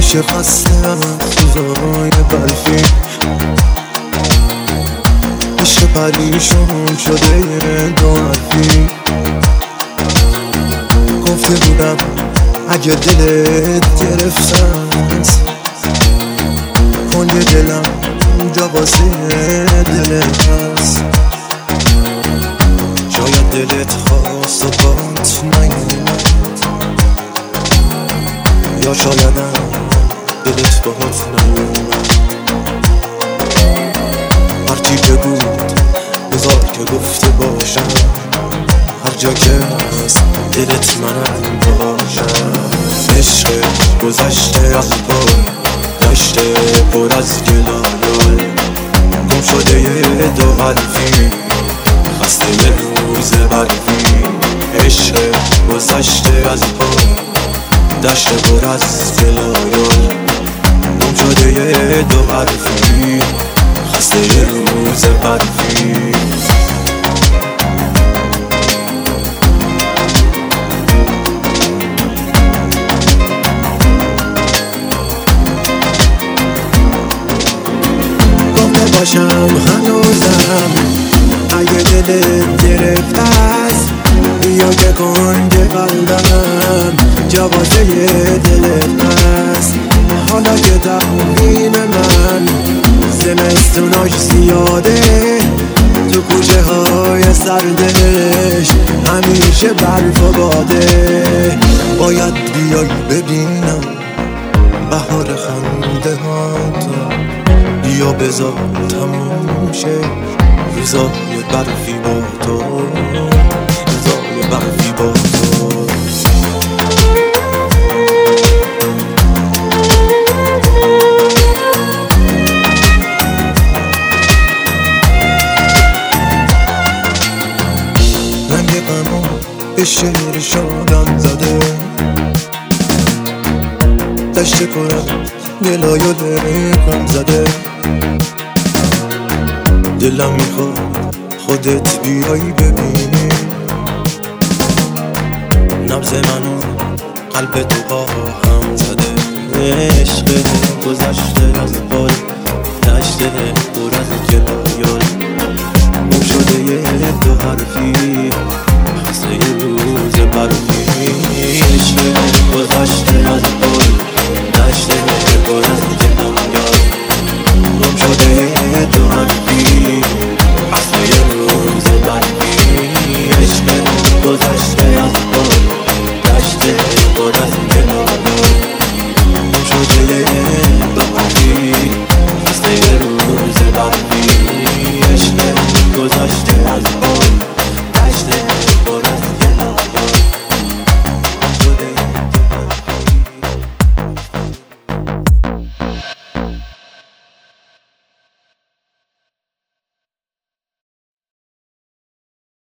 که خستم روزای برفی، عشق پریشون شده دو حرفی. گفته بودم اگه دلت گرفتن کن یه دلم اونجا واسه دلت هست. شاید دلت خواست و بات نیومد، یا شایدم دلت باهات نیومد. هرچی که بود بذار که گفته باشم، هر جا که هست دلت منم باشم. عشق گذشته از پای دشته پر از گلایل، گم شده یه دو حرفی خسته یه روز برفی. عشق گذشته از پای دشته پر از گلایل، گم شده یه دو حرفی خسته یه روز برفی. باشم هنوزم اگه دلت گرفته است، بیا که کنج قلبم جا واسه دلت هست. حالا که تقویم من زمستوناش زیاده، تو کوچه های سردش همیشه برف و باده. باید بیای ببینم بهار خنده هاتو، یا بذار تموم شه روزای برفی با تو، روزای برفی با تو. رنگ غمو به شعر شادم زده، دشت کنم گلای و لرکم زده. دلم میخواد خودت بیایی ببینی نبض منو قلب تو با هم زده. عشق گذشته از پای دشته پر از گلایل،